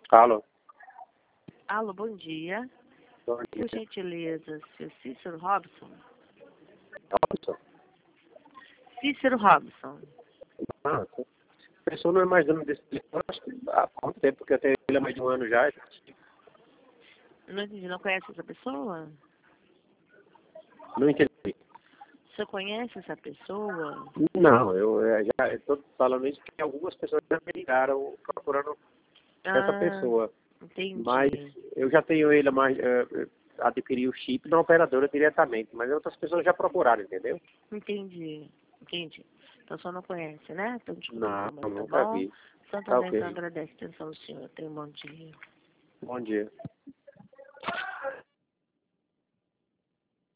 Alô? Alô, bom dia. Bom Por dia. gentileza, seu Cícero Robson? Robson? Cícero Robson. Ah, a pessoa não é mais dono desse telefone, acho que há quanto tempo, porque eu tenho ele há mais de um ano já. Não entendi, não conhece essa pessoa? Não entendi. Você conhece essa pessoa? Não, eu já estou falando isso porque algumas pessoas já me ligaram procurando essa Ah, pessoa. Mas entendi. eu já tenho ele mais, adquiri o chip da operadora diretamente, mas outras pessoas já procuraram, entendeu? Entendi. Entendi. Então só não conhece, né? Então desculpa Não, informar, tá nunca bom? vi. Santo Tá André então ok. agradece a atenção do senhor. Tenha um bom dia. Bom dia.